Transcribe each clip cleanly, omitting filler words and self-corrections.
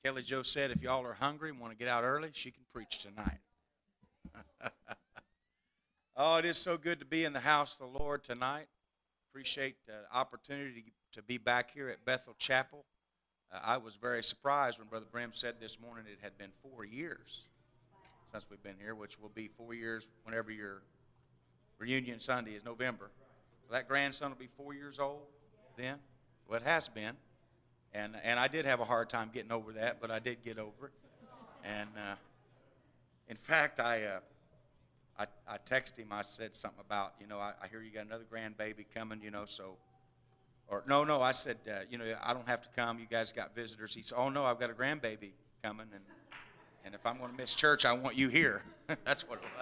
Kelly Jo said, if y'all are hungry and want to get out early, she can preach tonight. Oh, it is so good to be in the house of the Lord tonight. Appreciate the opportunity to be back here at Bethel Chapel. I was very surprised when Brother Brim said this morning it had been 4 years since we've been here, which will be 4 years whenever your reunion Sunday is November. So that grandson will be 4 years old then. Well, it has been. And I did have a hard time getting over that, but I did get over it. And in fact, I texted him. I said something about, I hear you got another grandbaby coming, so. Or no, I said, I don't have to come. You guys got visitors. He said, oh, no, I've got a grandbaby coming. And if I'm going to miss church, I want you here. That's what it was.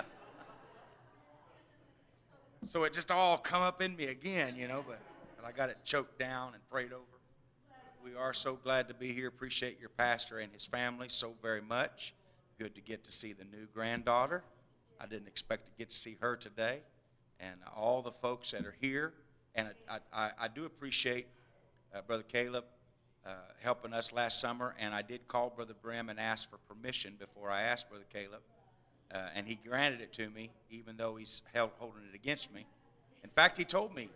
So it just all come up in me again, but I got it choked down and prayed over. We are so glad to be here. Appreciate your pastor and his family so very much. Good to get to see the new granddaughter. I didn't expect to get to see her today. And all the folks that are here. And I do appreciate Brother Caleb helping us last summer. And I did call Brother Brim and ask for permission before I asked Brother Caleb. And he granted it to me, even though he's holding it against me. In fact, he told me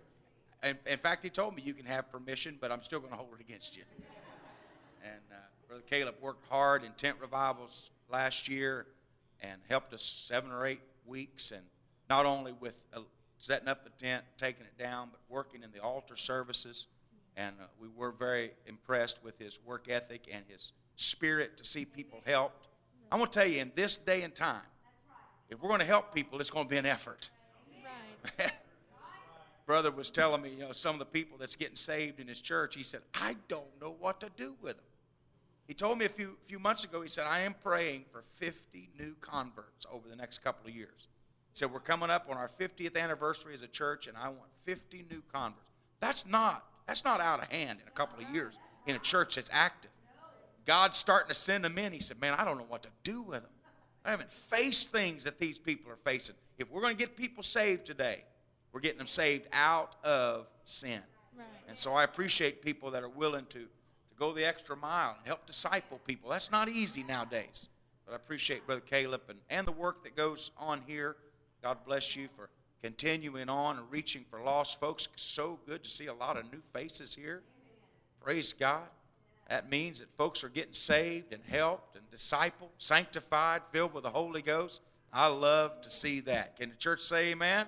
you can have permission, but I'm still going to hold it against you. And Brother Caleb worked hard in tent revivals last year and helped us 7 or 8 weeks, and not only with setting up the tent, taking it down, but working in the altar services. And we were very impressed with his work ethic and his spirit to see people helped. I'm going to tell you, in this day and time, if we're going to help people, it's going to be an effort. Right. Brother was telling me, some of the people that's getting saved in his church, he said, I don't know what to do with them. He told me a few months ago, he said, I am praying for 50 new converts over the next couple of years. He said, we're coming up on our 50th anniversary as a church, and I want 50 new converts. That's not out of hand in a couple of years in a church that's active. God's starting to send them in. He said, man, I don't know what to do with them. I haven't faced things that these people are facing. If we're going to get people saved today, we're getting them saved out of sin. Right. And so I appreciate people that are willing to go the extra mile and help disciple people. That's not easy nowadays. But I appreciate Brother Caleb and the work that goes on here. God bless you for continuing on and reaching for lost folks. So good to see a lot of new faces here. Praise God. That means that folks are getting saved and helped and discipled, sanctified, filled with the Holy Ghost. I love to see that. Can the church say amen?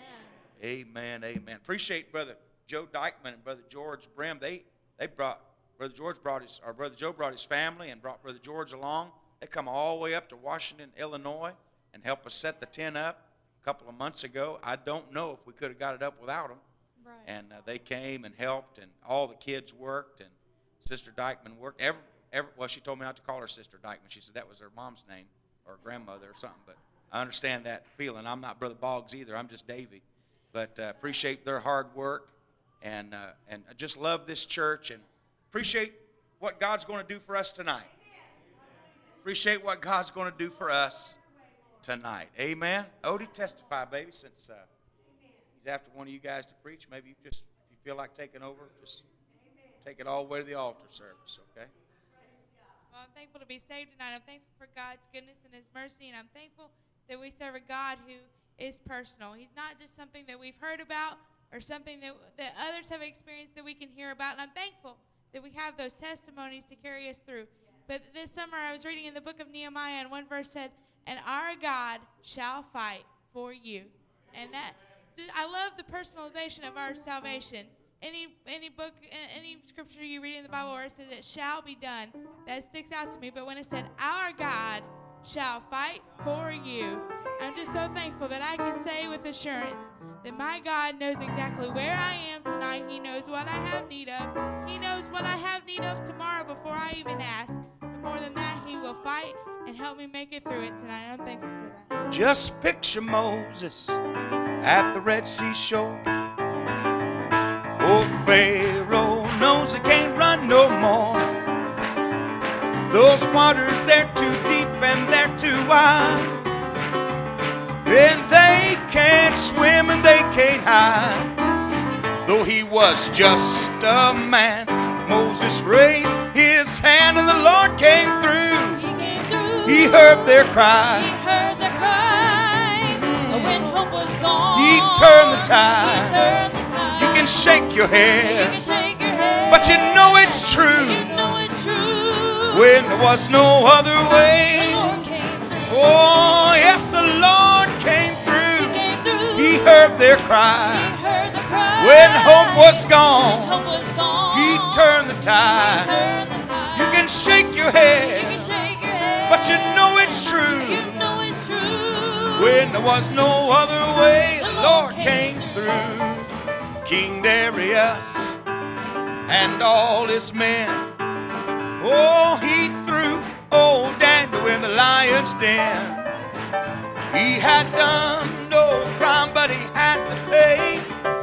Amen, amen. Appreciate Brother Joe Dykeman and Brother George Brim. They brought, Brother Joe brought his family and brought Brother George along. They come all the way up to Washington, Illinois, and help us set the tent up a couple of months ago. I don't know if we could have got it up without them. Right. And they came and helped, and all the kids worked, and Sister Dykeman worked. Well, she told me not to call her Sister Dykeman. She said that was her mom's name or grandmother or something. But I understand that feeling. I'm not Brother Boggs either. I'm just Davy. But appreciate their hard work, and I just love this church, and appreciate what God's going to do for us tonight. Appreciate what God's going to do for us tonight. Amen. Odie, testify, baby, since he's after one of you guys to preach. Maybe if you feel like taking over, just take it all the way to the altar service, okay? Well, I'm thankful to be saved tonight. I'm thankful for God's goodness and his mercy, and I'm thankful that we serve a God who is personal. He's not just something that we've heard about or something that others have experienced that we can hear about. And I'm thankful that we have those testimonies to carry us through. But this summer I was reading in the book of Nehemiah, and one verse said, and our God shall fight for you. And I love the personalization of our salvation. Any book, any scripture you read in the Bible where it says it shall be done, that sticks out to me. But when it said, our God shall fight for you, I'm just so thankful that I can say with assurance that my God knows exactly where I am tonight. He knows what I have need of. He knows what I have need of tomorrow before I even ask. But more than that, he will fight and help me make it through it tonight. I'm thankful for that. Just picture Moses at the Red Sea shore. Old Pharaoh knows he can't run no more. Those waters, they're too deep and they're too wide. And they can't swim and they can't hide. Though he was just a man, Moses raised His hand, and the Lord came through. He came through. He heard their cry. He heard their cry. When hope was gone, He turned the tide. He turned the tide. You can shake your You head, can shake your head, but you know it's true. You know it's true. When there was no other The way. Lord came through. Oh, yes, the Lord came He through. came through. He heard their He cry. heard the cry. When hope was When gone, hope was gone, He turned the He tide. turned the tide. You can shake your You can head, shake your head, but you know it's true. You know it's true. When there was no other way, the Lord came through. King Darius and all his men, oh, he threw old Daniel in the lion's den. He had done no crime, but he had to pay,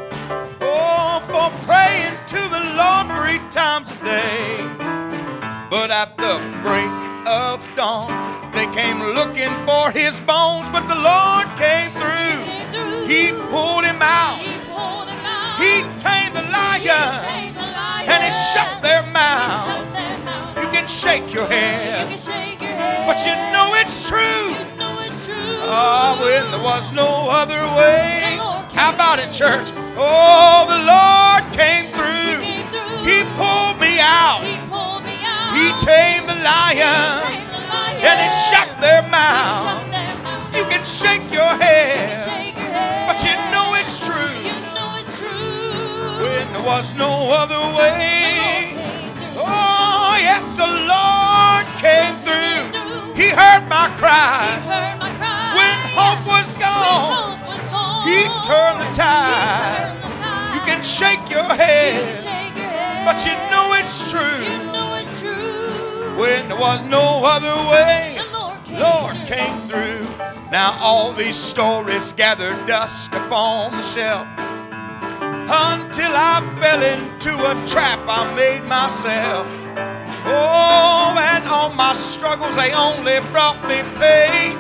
oh, for praying to the Lord 3 times a day. But at the break of dawn, they came looking for his bones, but the Lord came through. Came through. He pulled him out. He pulled him out. He tamed the lion, tamed the lion. and he shut their He mouths. shut their mouths. You can shake your You head, can shake your head, but you know it's true. You know it's true. Ah, when there was no other way. The Lord came How about it, church? Oh, the Lord came He through. came through. He pulled me out. He pulled me out. He tamed the He lion, tamed the lion. and he shut their He mouth. shut their mouth. You can shake your You can head, shake your head, but you know it's true. You know it's true. When there was no other The Lord way. came through. Oh, yes, the Lord came through. through. He heard my He cry. heard my cry. When hope was When gone, hope was gone, He turned the He tide. turned the tide. You can shake your You can head, shake your head, but you know it's true. You know it's true. When there was no other way, The Lord came through. Now all these stories gathered dust upon the shelf, until I fell into a trap I made myself. Oh, and all my struggles, they only brought me pain.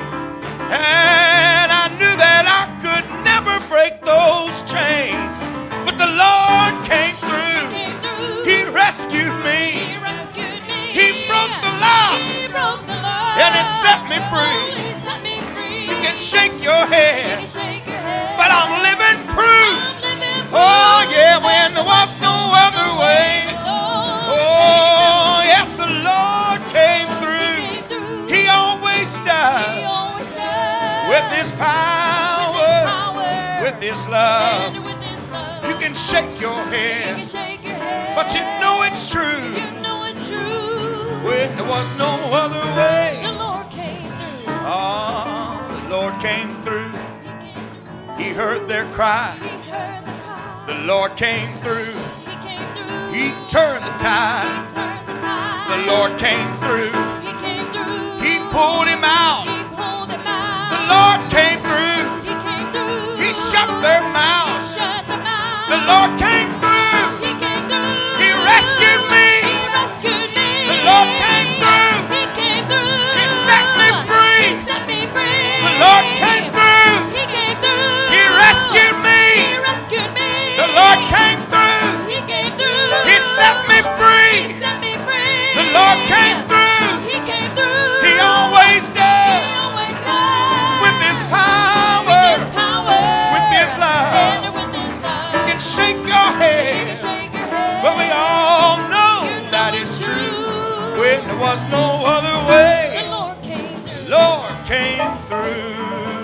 And I knew that I could never break those chains. But the Lord came through. came through. He rescued me. He rescued me. He broke the law. He broke the law. And He set me free. He set me free. You can shake your You head, can shake your head, but I'm living proof. I'm living Oh, proof. yeah, when there was no other way. The Lord Oh, yes, the Lord came through. came through. He always He does. always does. With His power, with His love. and with His love. You can shake your You can head, shake your head, but you know it's true. You know it's true. When there was no other way. The Lord came through. Oh, the Lord came through. He came through. He heard their cry. He heard the cry. The Lord came through. He came through. He turned the He tide. turned the tide. The Lord came through. He came through. He pulled him out. He pulled him out. The Lord came through. He came through. He shut their He mouths. shut the mouth. The Lord came through. He came through. He rescued me. He rescued me. The Lord came through. He came through. He set me free. He set me free. The Lord came through. He came through. He rescued me. He rescued me. The Lord came through. He came through. He set me free. He set me free. The Lord came through. He came through. He always He does. always does. With His With power, His power. with His love. And with His love. You can shake your You can head, shake your head. but we all know You know that it's is true. When there was no other way, The Lord came through. Lord came through.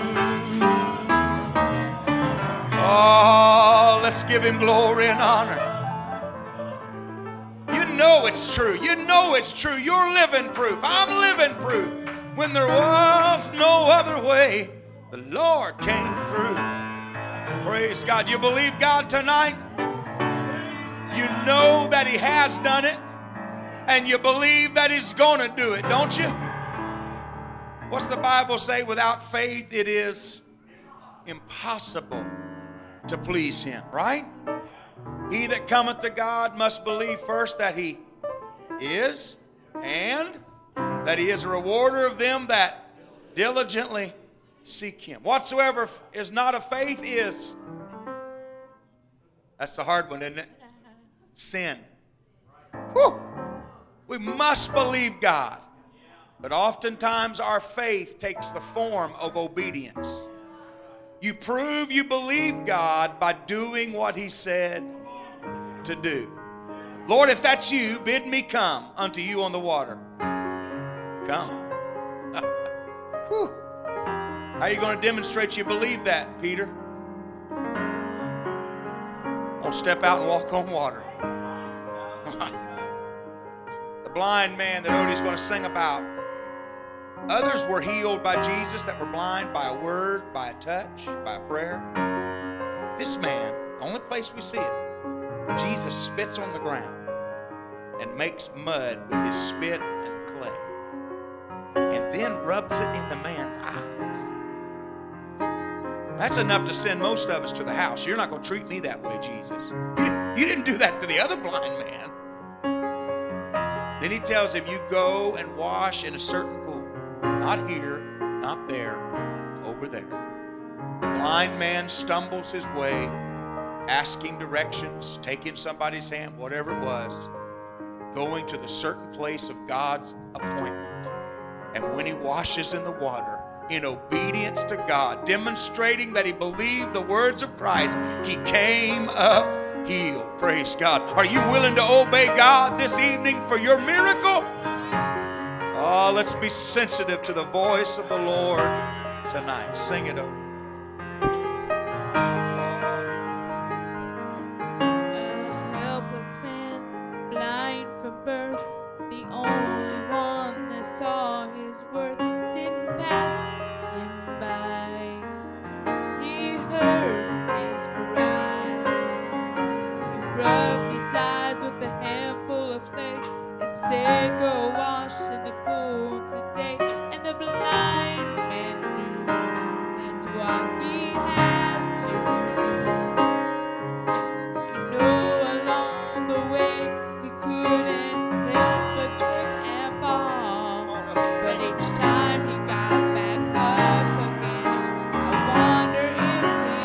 Oh, let's give Him glory and honor. You know it's true. You know it's true. You're living proof. I'm living proof. When there was no other way, the Lord came through. Praise God. You believe God tonight? You know that He has done it, and you believe that He's going to do it, don't you? What's the Bible say? Without faith, it is impossible to please Him, right? He that cometh to God must believe first that He is, and that He is a rewarder of them that diligently seek Him. Whatsoever is not of faith is, that's the hard one, isn't it? Sin. Whew. We must believe God. But oftentimes our faith takes the form of obedience. You prove you believe God by doing what He said to do. Lord, if that's you, bid me come unto you on the water. Come. Whew. How are you going to demonstrate you believe that, Peter? Don't step out and walk on water. The blind man that Odie's going to sing about. Others were healed by Jesus that were blind by a word, by a touch, by a prayer. This man, the only place we see it, Jesus spits on the ground and makes mud with his spit and the clay. And then rubs it in the man's eyes. That's enough to send most of us to the house. You're not going to treat me that way, Jesus. You didn't do that to the other blind man. Then he tells him, you go and wash in a certain pool. Not here, not there, over there. The blind man stumbles his way, asking directions, taking somebody's hand, whatever it was, going to the certain place of God's appointment. And when he washes in the water, in obedience to God, demonstrating that he believed the words of Christ, he came up healed. Praise God. Are you willing to obey God this evening for your miracle? Oh, let's be sensitive to the voice of the Lord tonight. Sing it over. A helpless man, blind from birth, the only one that saw his worth, didn't pass him by. He heard his cry. He rubbed his eyes with a handful of clay and said, go wash in the pool today. And the blind man knew that's what he had to do. You know, along the way he couldn't help but trip and fall, but each time he got back up again, I wonder if he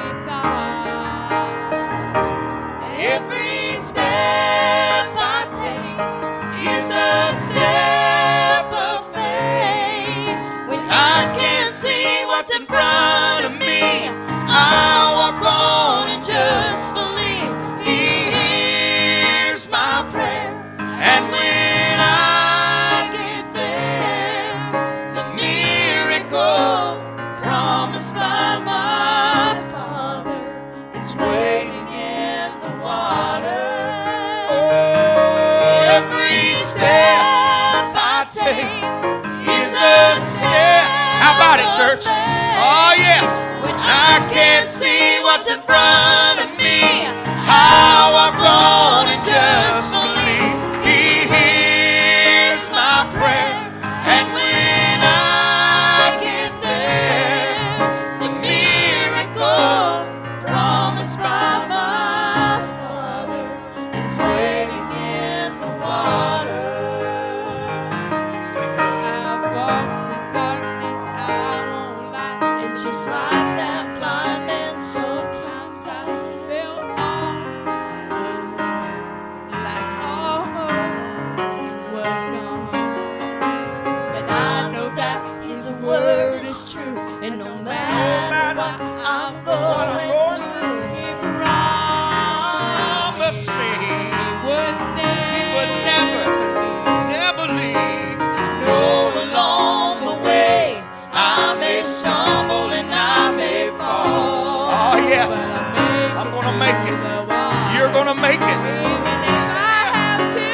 thought, every step I take is a step of faith. When I can't see what's in front of me, I walk on and just believe he hears my prayer. And when I get there, the miracle promised by my Father is waiting in the water. Every step I take is a step. How about it, church? Oh, yes. When I can't see what's in front of me, I walk on and just believe he hears my prayer. And when I get there, the miracle promised by my Father is waiting in the water. I've walked in darkness, I won't lie, and just like that blind man, sometimes I feel all alone, like all hope was gone. But I know that His word is true, and no matter what I'm going through, He promised Promise me He would never leave. I know along the way I may stumble and I may fall. Oh, yes. I'm going to make it. You're going to make it. Even if I have to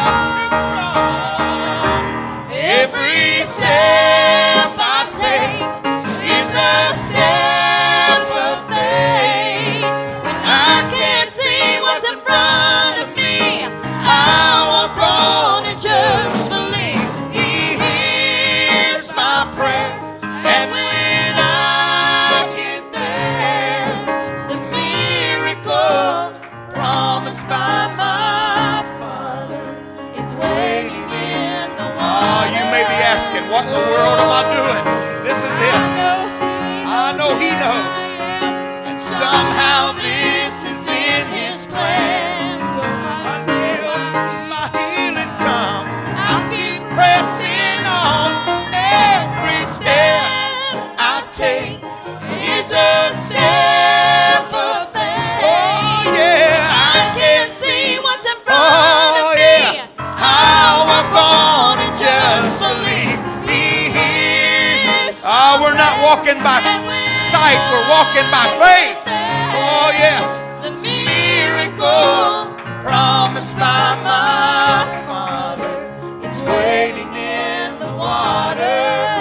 run, every step I take is a step of faith. When I can't see what's in front of me, I walk on and just believe He hears my prayer. And when I get there, the miracle promised by my Father is waiting in the Oh, water. you may be asking, what in the world am I doing? This is it. I know He knows. And somehow this is in His plan. So Until my healing comes. I not walking by sight, we're walking by faith. Oh, yes. The miracle promised by my Father is waiting in the water.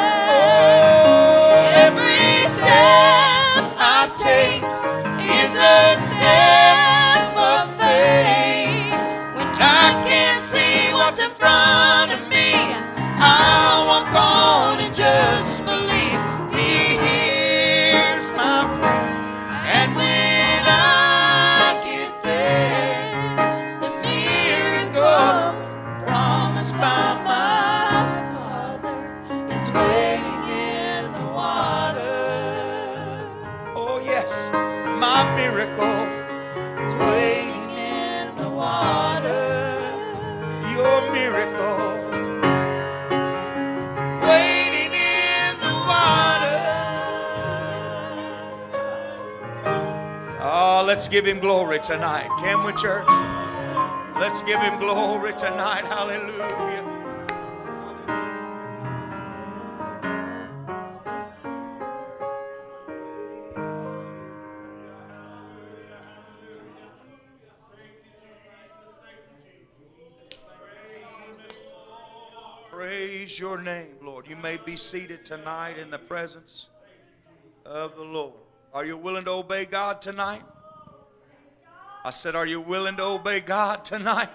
Oh, every step I take is a step of faith. When I can't see what's in front of me, I'll walk on and just believe He hears my prayer. And when I get there, the miracle promised by my Father is waiting in the water. Oh, yes. My miracle It's waiting in the water. your miracle. Waiting in the water. Oh, let's give Him glory tonight. Can we, church? Let's give Him glory tonight. Hallelujah. Praise your name, Lord. You may be seated tonight in the presence of the Lord. Are you willing to obey God tonight? I said, are you willing to obey God tonight?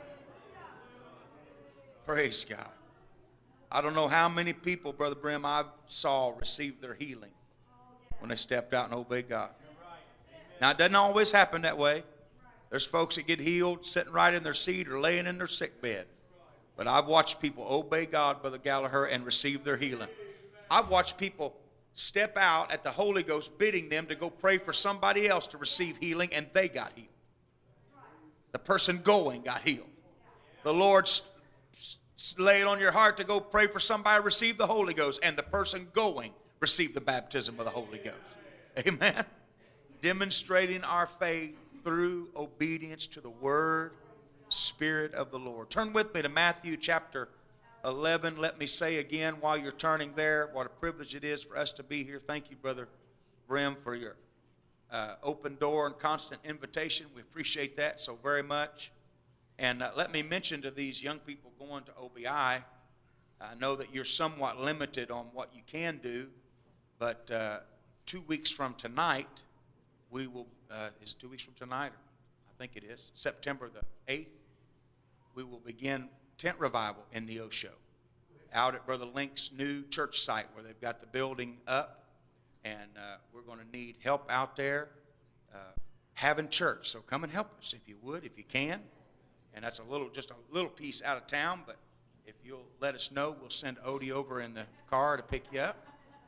Praise God. I don't know how many people, Brother Brim, I saw receive their healing when they stepped out and obeyed God. Now, it doesn't always happen that way. There's folks that get healed sitting right in their seat or laying in their sick bed. But I've watched people obey God, Brother Gallagher, and receive their healing. I've watched people step out at the Holy Ghost bidding them to go pray for somebody else to receive healing, and they got healed. The person going got healed. The Lord laid on your heart to go pray for somebody to receive the Holy Ghost, and the person going received the baptism of the Holy Ghost. Amen. Demonstrating our faith through obedience to the Word, Spirit of the Lord. Turn with me to Matthew chapter 11. Let me say again while you're turning there, what a privilege it is for us to be here. Thank you, Brother Brim, for your open door and constant invitation. We appreciate that so very much. And let me mention to these young people going to OBI, I know that you're somewhat limited on what you can do, but 2 weeks from tonight, we will, is it 2 weeks from tonight? I think it is, September the 8th, we will begin tent revival in Neosho out at Brother Link's new church site where they've got the building up, and we're going to need help out there having church. So come and help us if you would, if you can. And that's just a little piece out of town, but if you'll let us know, we'll send Odie over in the car to pick you up.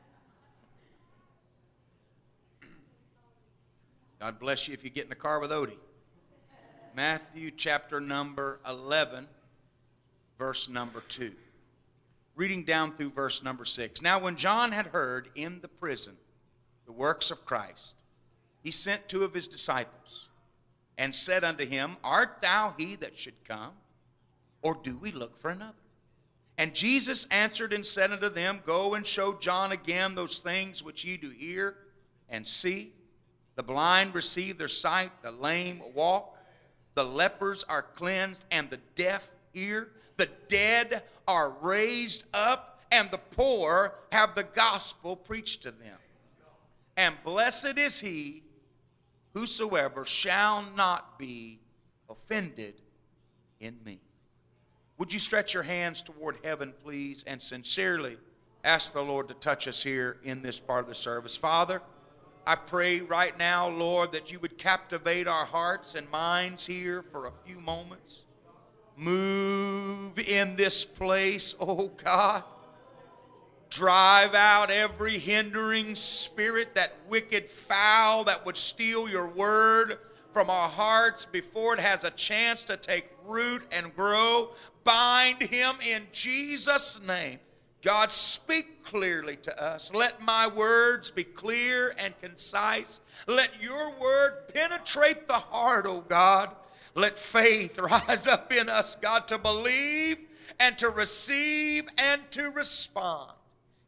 God bless you if you get in the car with Odie. Matthew chapter number 11, verse number 2. Reading down through verse number 6. Now when John had heard in the prison the works of Christ, he sent 2 of his disciples and said unto him, Art thou he that should come, or do we look for another? And Jesus answered and said unto them, Go and show John again those things which ye do hear and see. The blind receive their sight, the lame walk, the lepers are cleansed, and the deaf hear. The dead are raised up, and the poor have the gospel preached to them. And blessed is he whosoever shall not be offended in me. Would you stretch your hands toward heaven, please, and sincerely ask the Lord to touch us here in this part of the service. Father, I pray right now, Lord, that you would captivate our hearts and minds here for a few moments. Move in this place, oh God. Drive out every hindering spirit, that wicked fowl that would steal your word from our hearts before it has a chance to take root and grow. Bind him in Jesus' name. God, speak clearly to us. Let my words be clear and concise. Let your word penetrate the heart, oh God. Let faith rise up in us, God, to believe and to receive and to respond.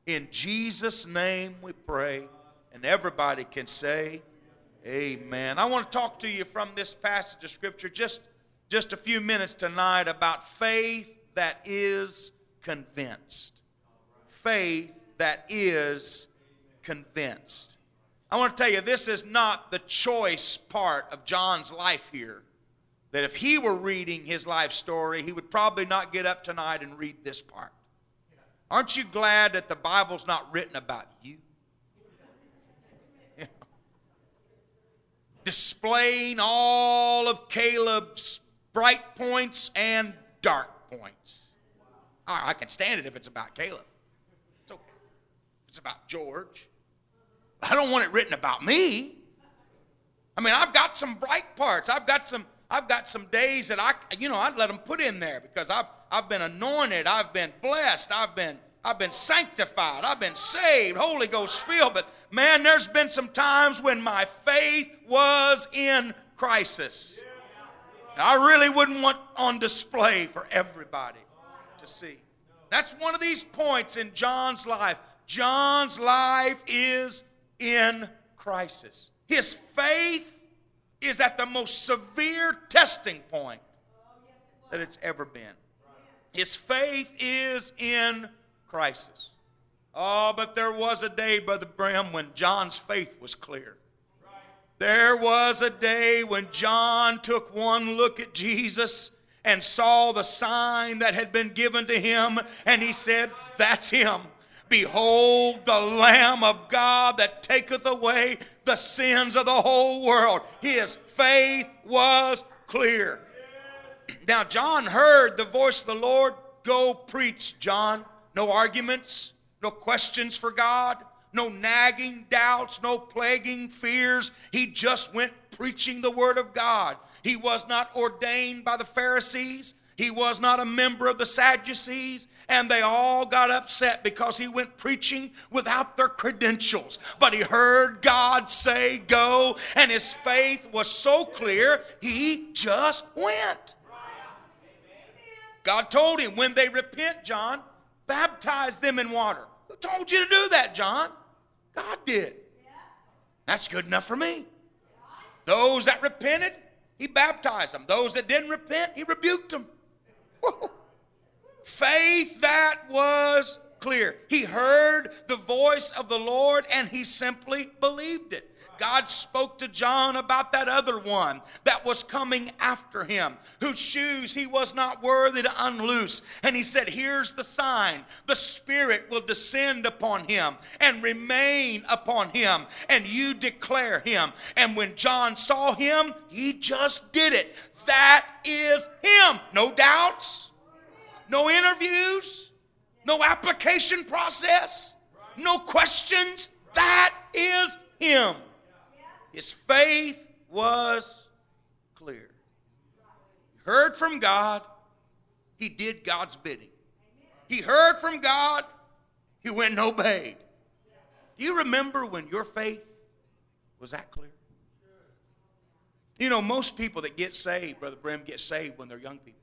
In Jesus' name we pray. And everybody can say, amen. I want to talk to you from this passage of Scripture just a few minutes tonight about faith that is convinced. Faith that is convinced. I want to tell you, this is not the choice part of John's life here. That if he were reading his life story, he would probably not get up tonight and read this part. Aren't you glad that the Bible's not written about you? Displaying all of Caleb's bright points and dark points. I can stand it if it's about Caleb. It's okay. If it's about George. I don't want it written about me. I mean, I've got some bright parts. I've got some days that I'd let them put in there because I've been anointed, I've been blessed, I've been sanctified, I've been saved, Holy Ghost filled. But man, there's been some times when my faith was in crisis. I really wouldn't want on display for everybody to see. That's one of these points in John's life. John's life is in crisis. His faith is at the most severe testing point that it's ever been. His faith is in crisis. Oh, but there was a day, Brother Brim, when John's faith was clear. There was a day when John took one look at Jesus and saw the sign that had been given to him, and he said, that's him. Behold the Lamb of God that taketh away the sins of the whole world. His faith was clear. Now John heard the voice of the Lord. Go preach, John. No arguments, no questions for God, no nagging doubts, no plaguing fears. He just went preaching the word of God. He was not ordained by the Pharisees. He was not a member of the Sadducees, and they all got upset because he went preaching without their credentials. But he heard God say, go, and his faith was so clear, he just went. God told him, when they repent, John, baptize them in water. Who told you to do that, John? God did. That's good enough for me. Those that repented, he baptized them. Those that didn't repent, he rebuked them. Woo. Faith that was clear. He heard the voice of the Lord and he simply believed it. God spoke to John about that other one that was coming after him, whose shoes he was not worthy to unloose. And he said, here's the sign. The Spirit will descend upon him and remain upon him, and you declare him. And when John saw him, he just did it. That is him. No doubts, no interviews, no application process, no questions. That is him. His faith was clear. He heard from God. He did God's bidding. He heard from God. He went and obeyed. Do you remember when your faith was that clear? You know, most people that get saved, Brother Brim, get saved when they're young people.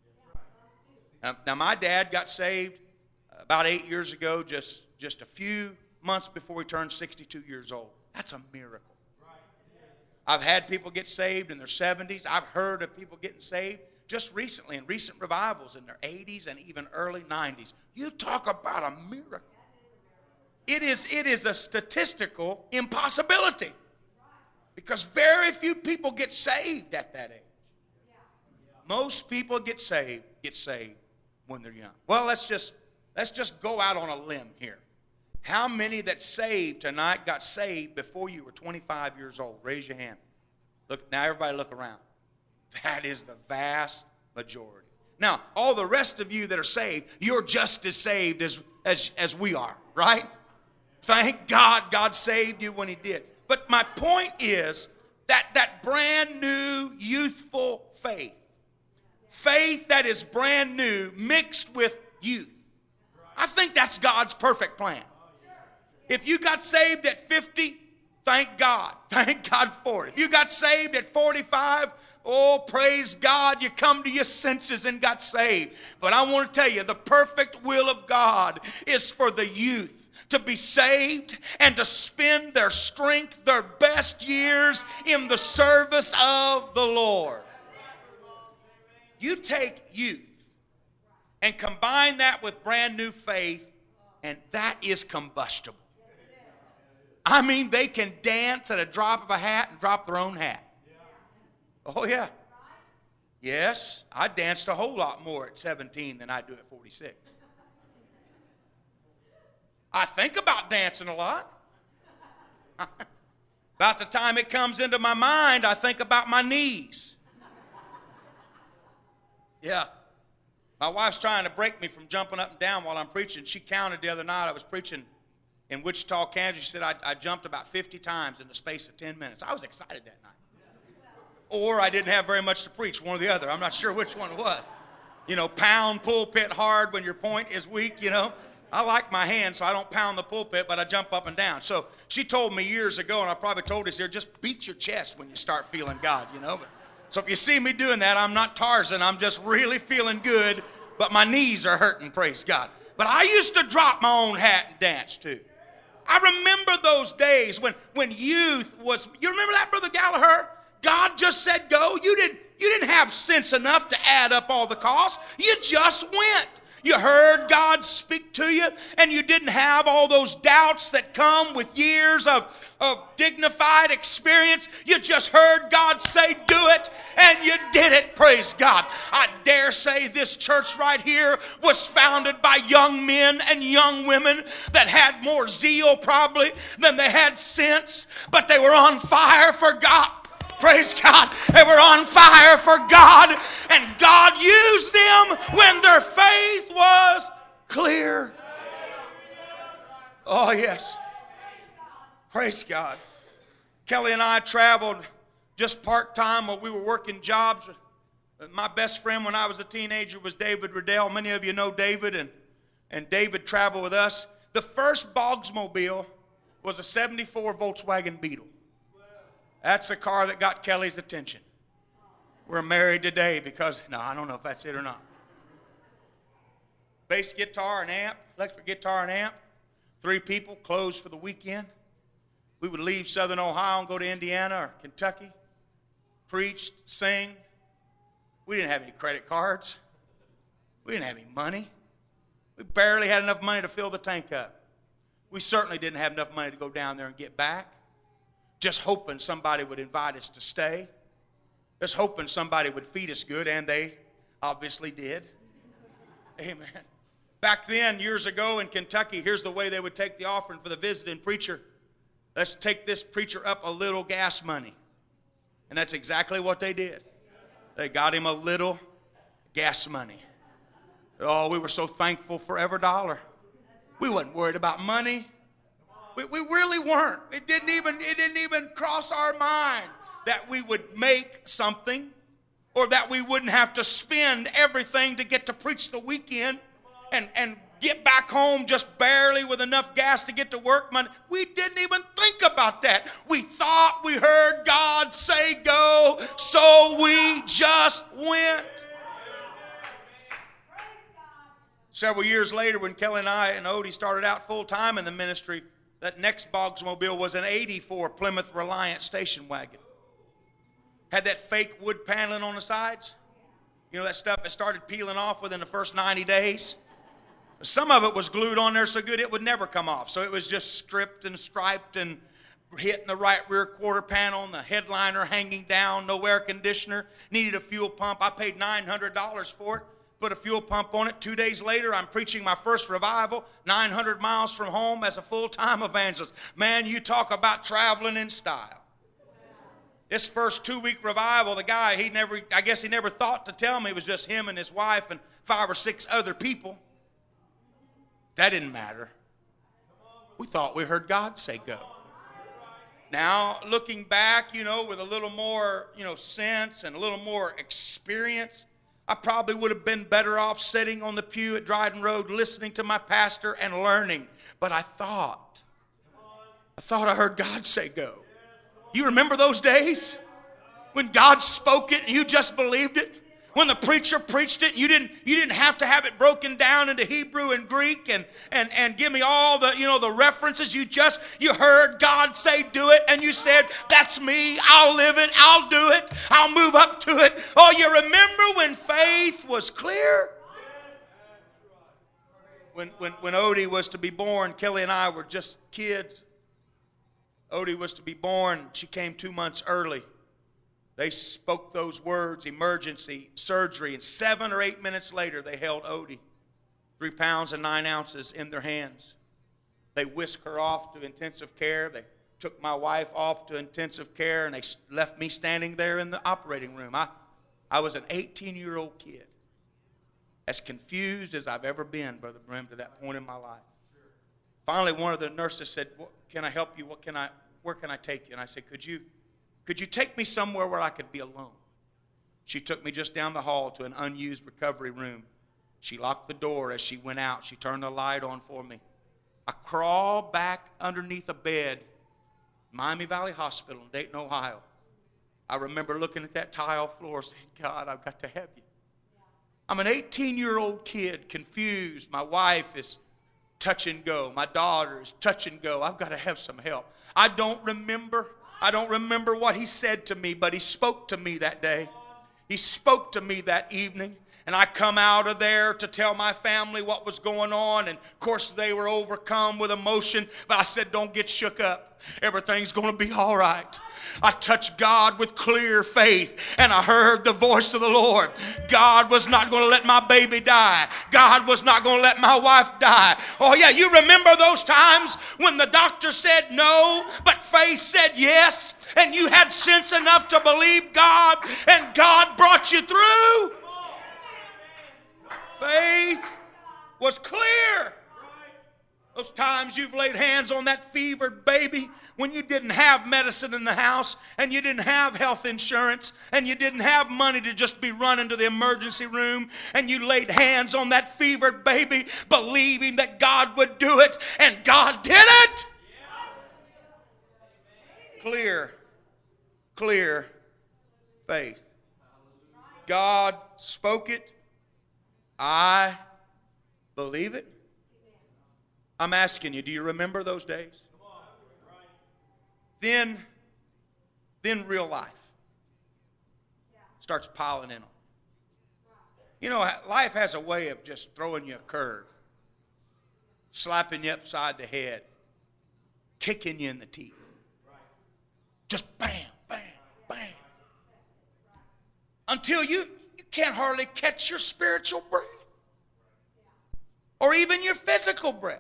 Now my dad got saved about 8 years ago, just a few months before he turned 62 years old. That's a miracle. I've had people get saved in their 70s. I've heard of people getting saved just recently in recent revivals in their 80s and even early 90s. You talk about a miracle. It is a statistical impossibility because very few people get saved at that age. Most people get saved when they're young. Well, let's just go out on a limb here. How many that saved tonight got saved before you were 25 years old? Raise your hand. Look, now everybody look around. That is the vast majority. Now, all the rest of you that are saved, you're just as saved as we are, right? Thank God God saved you when he did. But my point is that brand new youthful faith. Faith that is brand new mixed with youth. I think that's God's perfect plan. If you got saved at 50, thank God. Thank God for it. If you got saved at 45, oh, praise God, you come to your senses and got saved. But I want to tell you, the perfect will of God is for the youth to be saved and to spend their strength, their best years in the service of the Lord. You take youth and combine that with brand new faith, and that is combustible. I mean, they can dance at a drop of a hat and drop their own hat. Oh, yeah. Yes, I danced a whole lot more at 17 than I do at 46. I think about dancing a lot. About the time it comes into my mind, I think about my knees. Yeah. My wife's trying to break me from jumping up and down while I'm preaching. She counted the other night. I was preaching in Wichita, Kansas. She said I jumped about 50 times in the space of 10 minutes. I was excited that night. Or I didn't have very much to preach, one or the other. I'm not sure which one it was. You know, pound pulpit hard when your point is weak, you know. I like my hand, so I don't pound the pulpit, but I jump up and down. So she told me years ago, and I probably told this here, just beat your chest when you start feeling God, you know. So if you see me doing that, I'm not Tarzan. I'm just really feeling good, but my knees are hurting, praise God. But I used to drop my own hat and dance too. I remember those days when youth was, you remember that, Brother Gallagher? God just said go. You didn't have sense enough to add up all the costs. You just went. You heard God speak to you, and you didn't have all those doubts that come with years of dignified experience. You just heard God say, do it, and you did it, praise God. I dare say this church right here was founded by young men and young women that had more zeal probably than they had sense, but they were on fire for God. Praise God. They were on fire for God, and God used them when their faith was clear. Oh, yes. Praise God. Kelly and I traveled just part-time while we were working jobs. My best friend when I was a teenager was David Riddell. Many of you know David, and David traveled with us. The first Bogsmobile was a 74 Volkswagen Beetle. That's the car that got Kelly's attention. We're married today because, no, I don't know if that's it or not. Bass guitar and amp, electric guitar and amp. 3 people, closed for the weekend. We would leave Southern Ohio and go to Indiana or Kentucky. Preach, sing. We didn't have any credit cards. We didn't have any money. We barely had enough money to fill the tank up. We certainly didn't have enough money to go down there and get back. Just hoping somebody would invite us to stay. Just hoping somebody would feed us good, and they obviously did. Amen. Back then, years ago in Kentucky, here's the way they would take the offering for the visiting preacher. Let's take this preacher up a little gas money. And that's exactly what they did. They got him a little gas money. Oh, we were so thankful for every dollar. We wasn't worried about money. We really weren't. It didn't even cross our mind that we would make something, or that we wouldn't have to spend everything to get to preach the weekend and get back home just barely with enough gas to get to work Monday. We didn't even think about that. We thought we heard God say go, so we just went. Several years later, when Kelly and I and Odie started out full-time in the ministry, that next Bogsmobile was an 84 Plymouth Reliant station wagon. Had that fake wood paneling on the sides. You know, that stuff that started peeling off within the first 90 days. Some of it was glued on there so good it would never come off. So it was just stripped and striped and hitting the right rear quarter panel and the headliner hanging down, no air conditioner, needed a fuel pump. I paid $900 for it. Put a fuel pump on it. 2 days later, I'm preaching my first revival, 900 miles from home as a full-time evangelist. Man, you talk about traveling in style. This first 2-week revival, the guy, I guess he never thought to tell me it was just him and his wife and 5 or 6 other people. That didn't matter. We thought we heard God say go. Now, looking back, you know, with a little more, sense and a little more experience, I probably would have been better off sitting on the pew at Dryden Road listening to my pastor and learning. But I thought I heard God say go. You remember those days when God spoke it and you just believed it? When the preacher preached it, you didn't have to have it broken down into Hebrew and Greek and give me all the, the references. You heard God say do it, and you said, that's me. I'll live it. I'll do it. I'll move up to it. Oh, you remember when faith was clear? When Odie was to be born, Kelly and I were just kids. Odie was to be born. She came 2 months early. They spoke those words, emergency surgery, and 7 or 8 minutes later, they held Odie, 3 pounds and 9 ounces in their hands. They whisked her off to intensive care. They took my wife off to intensive care, and they left me standing there in the operating room. I was an 18-year-old kid, as confused as I've ever been, Brother Brim, to that point in my life. Finally, one of the nurses said, can I help you? Where can I take you? And I said, could you take me somewhere where I could be alone? She took me just down the hall to an unused recovery room. She locked the door as she went out. She turned the light on for me. I crawled back underneath a bed, Miami Valley Hospital in Dayton, Ohio. I remember looking at that tile floor saying, God, I've got to have you. I'm an 18-year-old kid, confused. My wife is touch and go. My daughter is touch and go. I've got to have some help. I don't remember what he said to me, but he spoke to me that day. He spoke to me that evening. And I come out of there to tell my family what was going on. And, of course, they were overcome with emotion. But I said, don't get shook up. Everything's going to be all right. I touched God with clear faith, and I heard the voice of the Lord. God was not going to let my baby die. God was not going to let my wife die. Oh, yeah, you remember those times when the doctor said no, but faith said yes, and you had sense enough to believe God, and God brought you through? Faith was clear. Those times you've laid hands on that fevered baby when you didn't have medicine in the house, and you didn't have health insurance, and you didn't have money to just be running to the emergency room, and you laid hands on that fevered baby believing that God would do it, and God did it. Clear faith. God spoke it. I believe it. I'm asking you, do you remember those days? Then real life starts piling in on. You know, life has a way of just throwing you a curve, slapping you upside the head, kicking you in the teeth. Just bam, bam, bam. Until you can't hardly catch your spiritual breath or even your physical breath.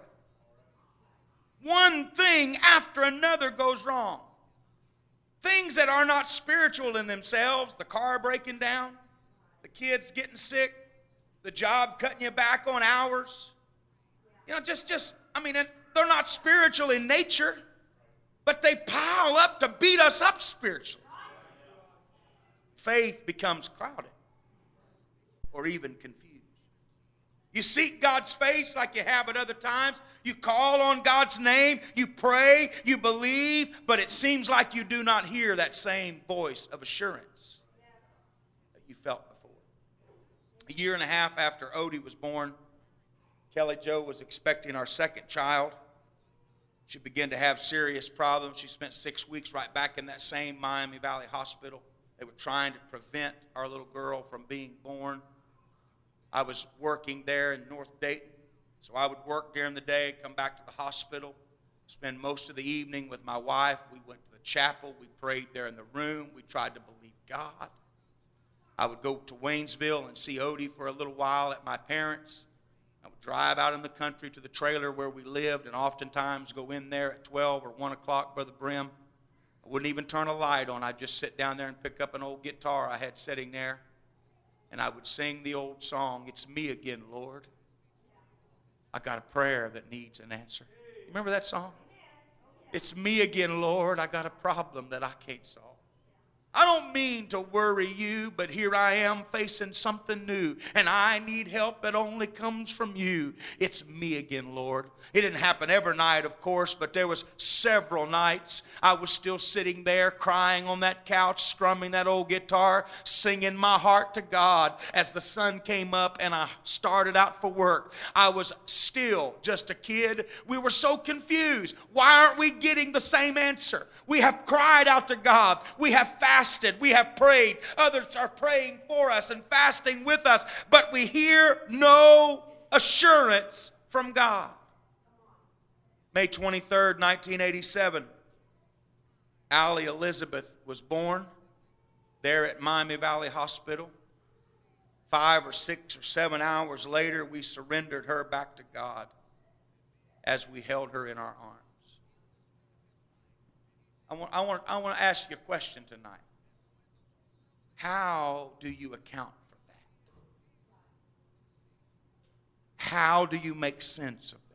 One thing after another goes wrong. Things that are not spiritual in themselves, the car breaking down, the kids getting sick, the job cutting you back on hours. You know, they're not spiritual in nature, but they pile up to beat us up spiritually. Faith becomes clouded or even confused. You seek God's face like you have at other times. You call on God's name. You pray. You believe. But it seems like you do not hear that same voice of assurance that you felt before. A year and a half after Odie was born, Kelly Jo was expecting our second child. She began to have serious problems. She spent 6 weeks right back in that same Miami Valley Hospital. They were trying to prevent our little girl from being born. I was working there in North Dayton, so I would work during the day, come back to the hospital, spend most of the evening with my wife. We went to the chapel. We prayed there in the room. We tried to believe God. I would go to Waynesville and see Odie for a little while at my parents'. I would drive out in the country to the trailer where we lived and oftentimes go in there at 12 or 1 o'clock, Brother Brim. I wouldn't even turn a light on. I'd just sit down there and pick up an old guitar I had sitting there. And I would sing the old song, "It's Me Again, Lord. I got a prayer that needs an answer." You remember that song? It's me again, Lord. I got a problem that I can't solve. I don't mean to worry you, but here I am facing something new, and I need help that only comes from you. It's me again, Lord. It didn't happen every night, of course, but there was several nights I was still sitting there crying on that couch, strumming that old guitar, singing my heart to God as the sun came up and I started out for work. I was still just a kid. We were so confused. Why aren't we getting the same answer? We have cried out to God. We have fasted. We have prayed. Others are praying for us and fasting with us, but we hear no assurance from God. May 23rd, 1987, Allie Elizabeth was born there at Miami Valley Hospital. 5 or 6 or 7 hours later, we surrendered her back to God as we held her in our arms. I want to ask you a question tonight. How do you account for that? How do you make sense of that?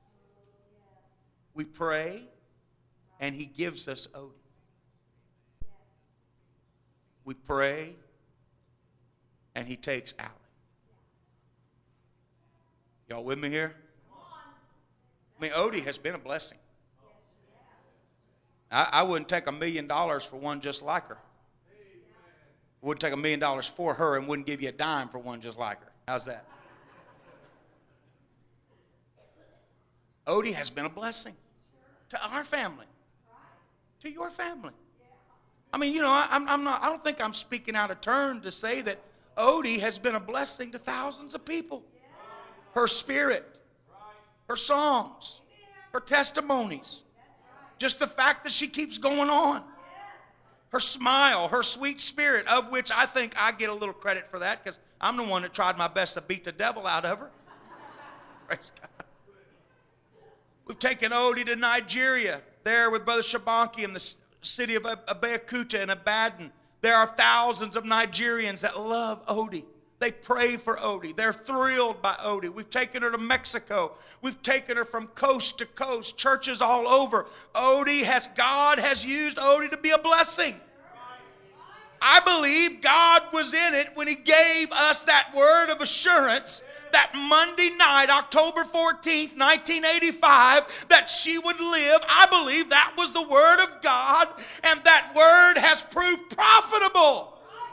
We pray, and He gives us Odie. We pray, and He takes Allie. Y'all with me here? I mean, Odie has been a blessing. I wouldn't take $1 million for one just like her. Wouldn't take $1 million for her and wouldn't give you a dime for one just like her. How's that? Odie has been a blessing to our family, to your family. I mean, you know, I don't think I'm speaking out of turn to say that Odie has been a blessing to thousands of people. Her spirit, her songs, her testimonies, just the fact that she keeps going on. Her smile, her sweet spirit, of which I think I get a little credit for that because I'm the one that tried my best to beat the devil out of her. Praise God. We've taken Odie to Nigeria, there with Brother Shabanki in the city of Abeokuta and Ibadan. There are thousands of Nigerians that love Odie. They pray for Odie. They're thrilled by Odie. We've taken her to Mexico. We've taken her from coast to coast, churches all over. God has used Odie to be a blessing. I believe God was in it when He gave us that word of assurance that Monday night, October 14th, 1985, that she would live. I believe that was the word of God, and that word has proved profitable.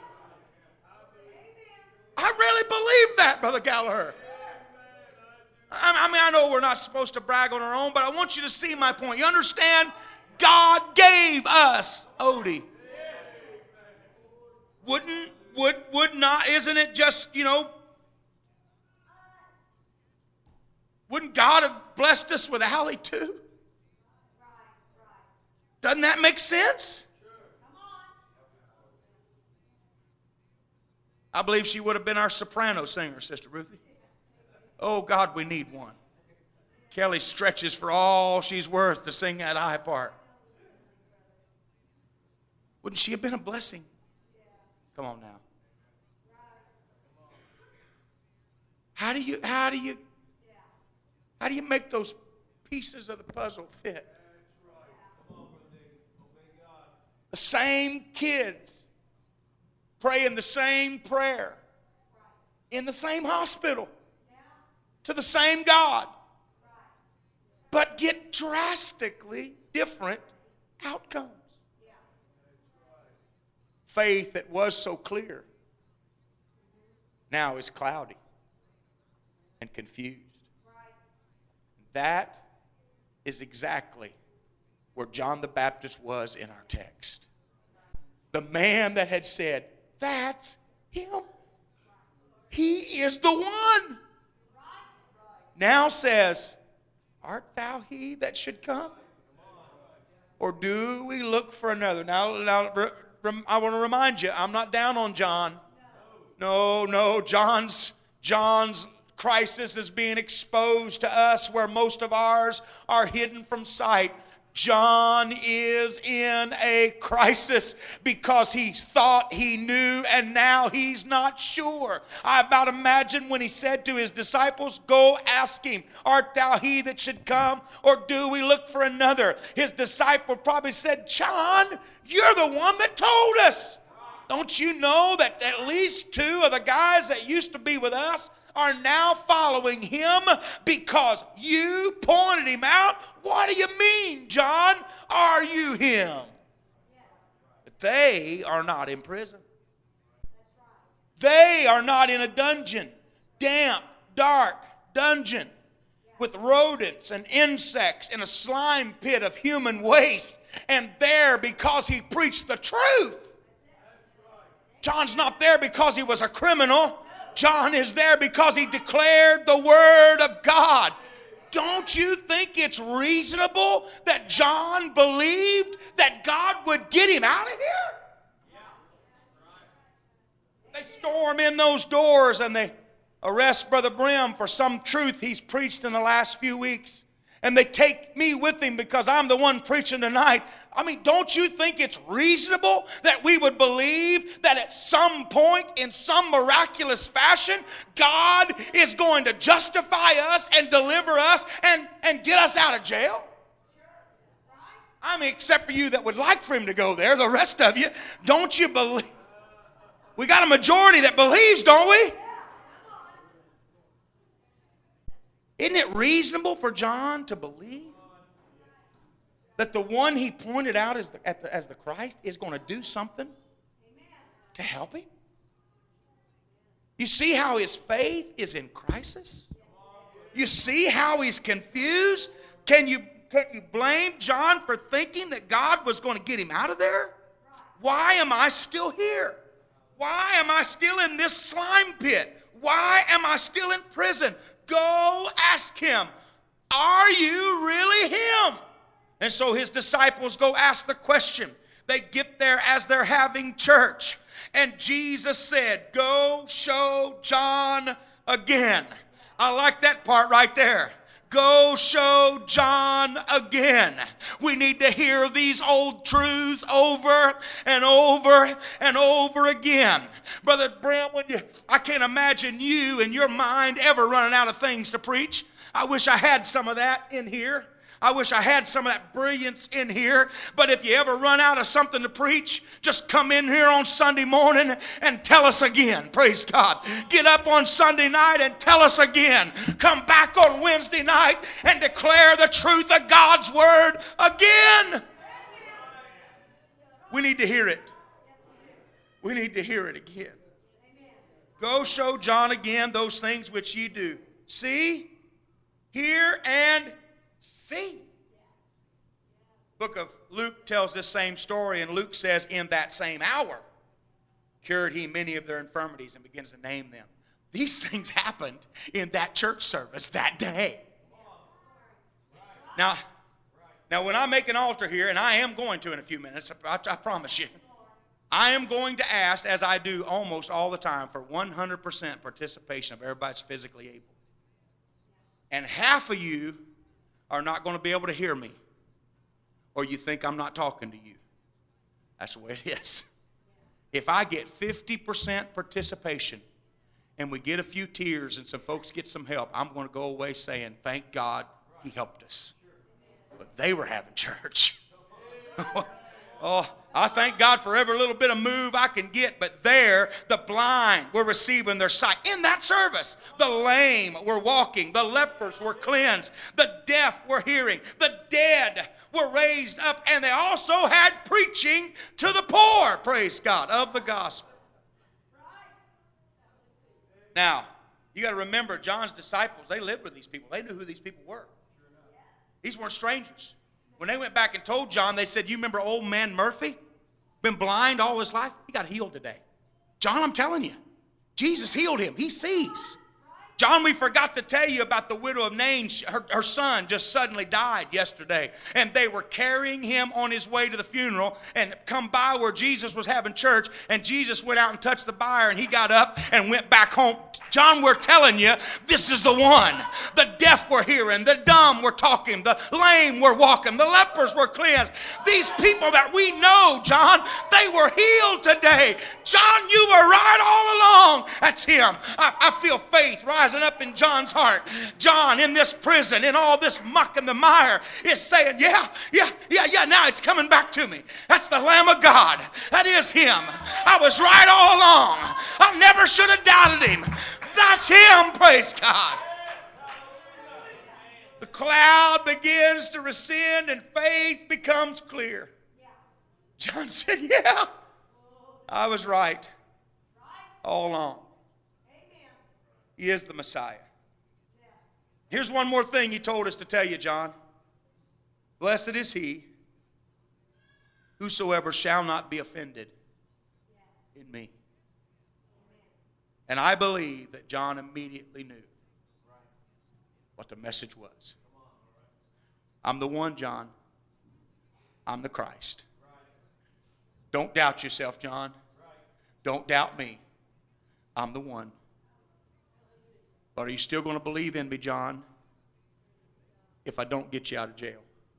I really believe that, Brother Gallagher. I mean, I know we're not supposed to brag on our own, but I want you to see my point. You understand? God gave us Odie. Would not, isn't it just, you know, wouldn't God have blessed us with Allie too? Doesn't that make sense? I believe she would have been our soprano singer, Sister Ruthie. Oh, God, we need one. Kelly stretches for all she's worth to sing that high part. Wouldn't she have been a blessing? Come on now. How do you make those pieces of the puzzle fit? The same kids praying the same prayer in the same hospital to the same God, but get drastically different outcomes. Faith that was so clear now is cloudy and confused. That is exactly where John the Baptist was in our text. The man that had said, "That's him. He is the one." Now says, "Art thou he that should come? Or do we look for another?" Now I want to remind you, I'm not down on John. No, John's crisis is being exposed to us where most of ours are hidden from sight. John is in a crisis because he thought he knew and now he's not sure. I about imagine when he said to his disciples, "Go ask him, art thou he that should come, or do we look for another?" His disciple probably said, "John, you're the one that told us. Don't you know that at least 2 of the guys that used to be with us are now following him because you pointed him out? What do you mean, John? Are you him? But they are not in prison. They are not in a dungeon, damp, dark dungeon with rodents and insects in a slime pit of human waste. And there because he preached the truth. John's not there because he was a criminal. John is there because he declared the word of God. Don't you think it's reasonable that John believed that God would get him out of here? They storm in those doors and they arrest Brother Brim for some truth he's preached in the last few weeks. And they take me with him because I'm the one preaching tonight. I mean, don't you think it's reasonable that we would believe that at some point, in some miraculous fashion, God is going to justify us and deliver us and get us out of jail? I mean, except for you that would like for him to go there. The rest of you, don't you believe? We got a majority that believes, don't we? Isn't it reasonable for John to believe that the one he pointed out as the Christ is going to do something to help him? You see how his faith is in crisis? You see how he's confused? Can you blame John for thinking that God was going to get him out of there? Why am I still here? Why am I still in this slime pit? Why am I still in prison? Go ask him, are you really him? And so his disciples go ask the question. They get there as they're having church. And Jesus said, go show John again. I like that part right there. Go show John again. We need to hear these old truths over and over and over again. Brother Brent, I can't imagine you in your mind ever running out of things to preach. I wish I had some of that in here. I wish I had some of that brilliance in here. But if you ever run out of something to preach, just come in here on Sunday morning and tell us again. Praise God. Get up on Sunday night and tell us again. Come back on Wednesday night and declare the truth of God's word again. We need to hear it. We need to hear it again. Go show John again those things which ye do. See, hear, and see. Book of Luke tells this same story, and Luke says, in that same hour cured he many of their infirmities, and begins to name them. These things happened in that church service that day. Now when I make an altar here, and I am going to in a few minutes, I promise you, I am going to ask, as I do almost all the time, for 100% participation of everybody that's physically able. And half of you are not going to be able to hear me, or you think I'm not talking to you. That's the way it is. If I get 50% participation and we get a few tears and some folks get some help, I'm going to go away saying, thank God he helped us. But they were having church. Oh, I thank God for every little bit of move I can get, but there, the blind were receiving their sight. In that service, the lame were walking, the lepers were cleansed, the deaf were hearing, the dead were raised up, and they also had preaching to the poor, praise God, of the gospel. Now, you got to remember, John's disciples, they lived with these people. They knew who these people were. These weren't strangers. When they went back and told John, they said, you remember old man Murphy? Been blind all his life? He got healed today. John, I'm telling you, Jesus healed him. He sees. John, we forgot to tell you about the widow of Nain. Her son just suddenly died yesterday. And they were carrying him on his way to the funeral and come by where Jesus was having church. And Jesus went out and touched the bier, and he got up and went back home. John, we're telling you, this is the one. The deaf were hearing, the dumb were talking, the lame were walking, the lepers were cleansed. These people that we know, John, they were healed today. John, you were right all along. That's him. I feel faith rising rising up in John's heart. John in this prison, in all this muck and the mire, is saying, yeah, now it's coming back to me. That's the Lamb of God. That is him. I was right all along. I never should have doubted him. That's him, praise God. The cloud begins to rescind and faith becomes clear. John said, yeah, I was right all along. He is the Messiah. Here's one more thing he told us to tell you, John. Blessed is he whosoever shall not be offended in me. And I believe that John immediately knew what the message was. I'm the one, John. I'm the Christ. Don't doubt yourself, John. Don't doubt me. I'm the one. But are you still going to believe in me, John, if I don't get you out of jail?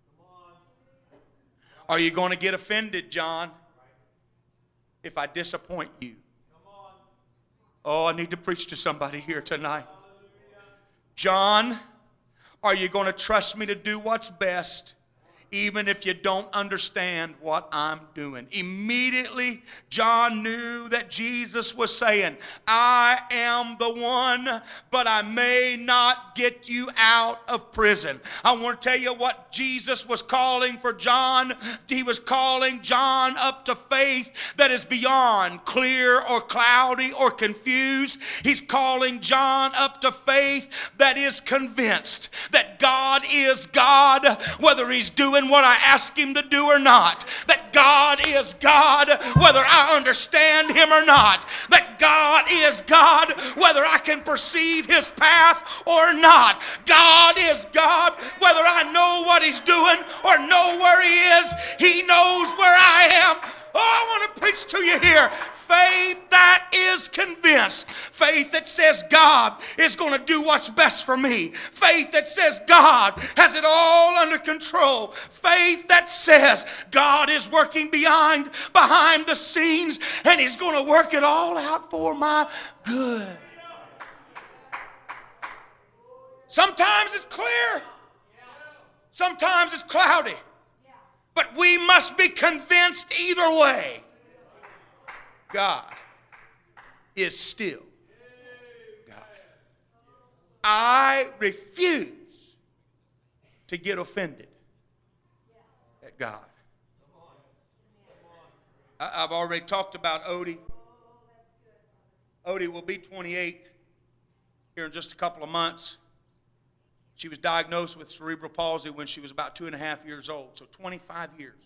Are you going to get offended, John, if I disappoint you? Oh, I need to preach to somebody here tonight. John, are you going to trust me to do what's best, even if you don't understand what I'm doing? Immediately, John knew that Jesus was saying, I am the one, but I may not get you out of prison. I want to tell you what Jesus was calling for John. He was calling John up to faith that is beyond clear or cloudy or confused. He's calling John up to faith that is convinced that God is God, whether he's doing what I ask him to do or not. That God is God, whether I understand him or not. That God is God, whether I can perceive his path or not. God is God, whether I know what he's doing or know where he is. He knows where I am. Oh, I want to preach to you here. Faith that is convinced. Faith that says God is going to do what's best for me. Faith that says God has it all under control. Faith that says God is working behind the scenes and he's going to work it all out for my good. Sometimes it's clear. Sometimes it's cloudy. But we must be convinced either way. God is still God. I refuse to get offended at God. I've already talked about Odie. Odie will be 28 here in just a couple of months. She was diagnosed with cerebral palsy when she was about 2.5 years old. So 25 years.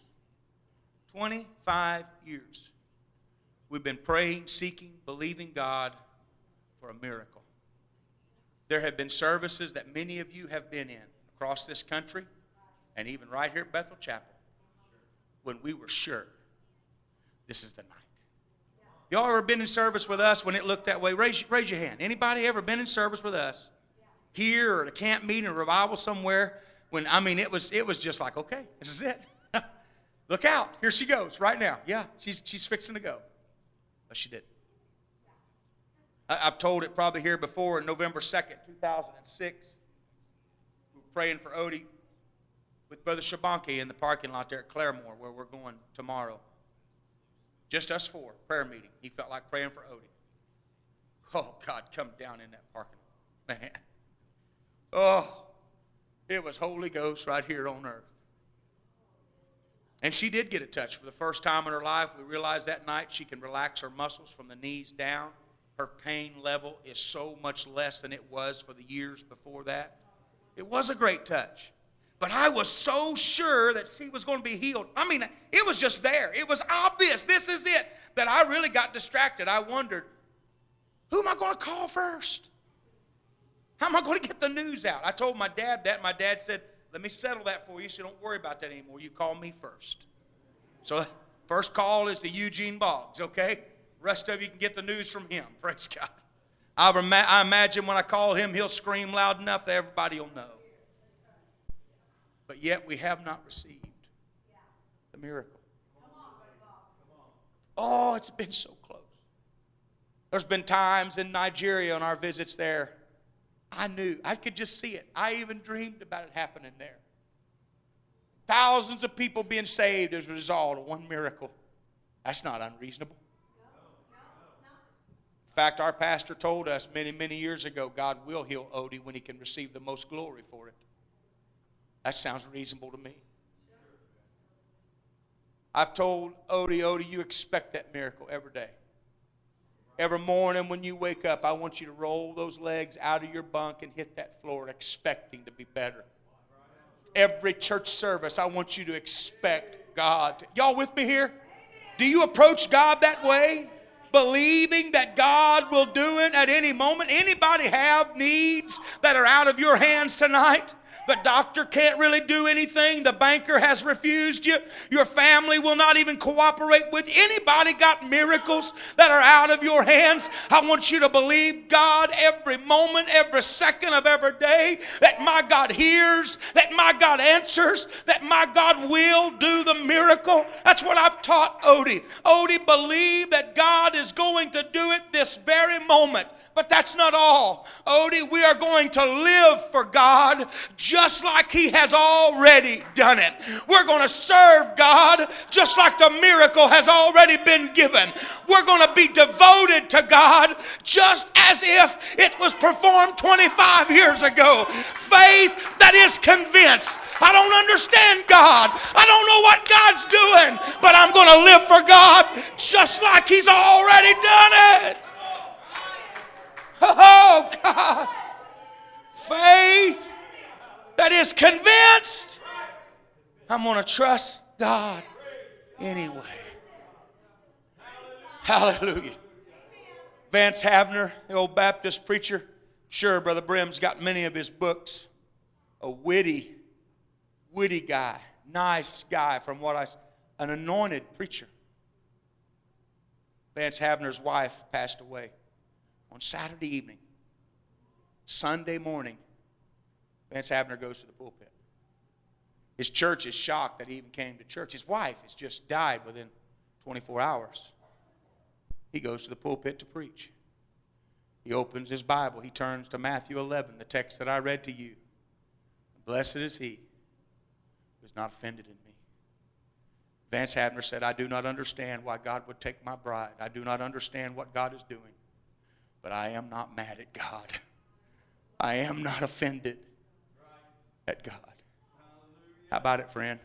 25 years. We've been praying, seeking, believing God for a miracle. There have been services that many of you have been in across this country and even right here at Bethel Chapel when we were sure this is the night. Y'all ever been in service with us when it looked that way? Raise your hand. Anybody ever been in service with us? Here or at a camp meeting or revival somewhere when, it was just like, okay, this is it. Look out. Here she goes right now. Yeah, she's fixing to go. But she didn't. I've told it probably here before. November 2nd, 2006, we were praying for Odie with Brother Shabanki in the parking lot there at Claremore where we're going tomorrow. Just us four, prayer meeting. He felt like praying for Odie. Oh, God, come down in that parking lot. Man. Oh, it was Holy Ghost right here on earth. And she did get a touch for the first time in her life. We realized that night she can relax her muscles from the knees down. Her pain level is so much less than it was for the years before that. It was a great touch. But I was so sure that she was going to be healed. It was just there. It was obvious. This is it. That I really got distracted. I wondered, who am I going to call first? How am I going to get the news out? I told my dad that. My dad said, let me settle that for you so don't worry about that anymore. You call me first. So first call is to Eugene Boggs, okay? Rest of you can get the news from him. Praise God. I imagine when I call him, he'll scream loud enough that everybody will know. But yet we have not received the miracle. Oh, it's been so close. There's been times in Nigeria on our visits there I knew. I could just see it. I even dreamed about it happening there. Thousands of people being saved as a result of one miracle. That's not unreasonable. In fact, our pastor told us many, many years ago, God will heal Odie when he can receive the most glory for it. That sounds reasonable to me. I've told Odie, you expect that miracle every day. Every morning when you wake up, I want you to roll those legs out of your bunk and hit that floor expecting to be better. Every church service, I want you to expect God. Y'all with me here? Do you approach God that way? Believing that God will do it at any moment? Anybody have needs that are out of your hands tonight? The doctor can't really do anything. The banker has refused you. Your family will not even cooperate with you. Anybody got miracles that are out of your hands? I want you to believe God every moment, every second of every day, that my God hears, that my God answers, that my God will do the miracle. That's what I've taught Odie. Odie, believe that God is going to do it this very moment. But that's not all. Odie, we are going to live for God just like He has already done it. We're going to serve God just like the miracle has already been given. We're going to be devoted to God just as if it was performed 25 years ago. Faith that is convinced. I don't understand God. I don't know what God's doing, but I'm going to live for God just like He's already done it. Oh, God. Faith that is convinced. I'm going to trust God anyway. Hallelujah. Vance Havner, the old Baptist preacher. Sure, Brother Brim's got many of his books. A witty guy. Nice guy from an anointed preacher. Vance Havner's wife passed away on Saturday evening. Sunday morning, Vance Havner goes to the pulpit. His church is shocked that he even came to church. His wife has just died within 24 hours. He goes to the pulpit to preach. He opens his Bible. He turns to Matthew 11, the text that I read to you. Blessed is he who is not offended in me. Vance Havner said, I do not understand why God would take my bride. I do not understand what God is doing. But I am not mad at God. I am not offended at God. How about it, friend?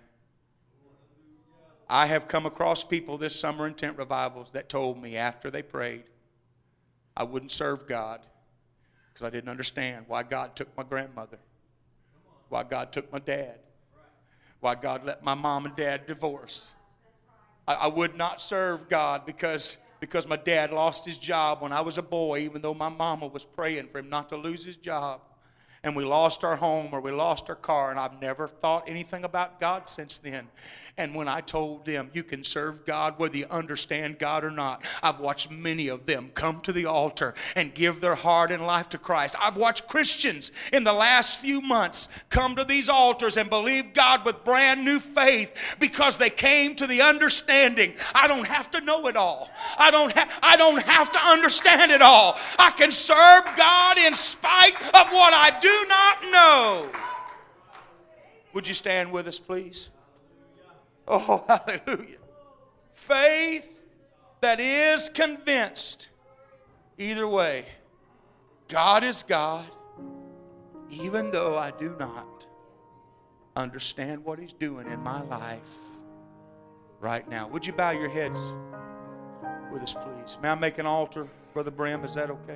I have come across people this summer in tent revivals that told me after they prayed, I wouldn't serve God because I didn't understand why God took my grandmother, why God took my dad, why God let my mom and dad divorce. I would not serve God because my dad lost his job when I was a boy, even though my mama was praying for him not to lose his job. And we lost our home or we lost our car, and I've never thought anything about God since then. And when I told them, you can serve God whether you understand God or not, I've watched many of them come to the altar and give their heart and life to Christ. I've watched Christians in the last few months come to these altars and believe God with brand new faith because they came to the understanding, I don't have to know it all. I don't have to understand it all. I can serve God in spite of what I do not know. Would you stand with us, please? Oh, hallelujah. Faith that is convinced. Either way, God is God, even though I do not understand what He's doing in my life right now. Would you bow your heads with us, please? May I make an altar, Brother Brim? Is that okay?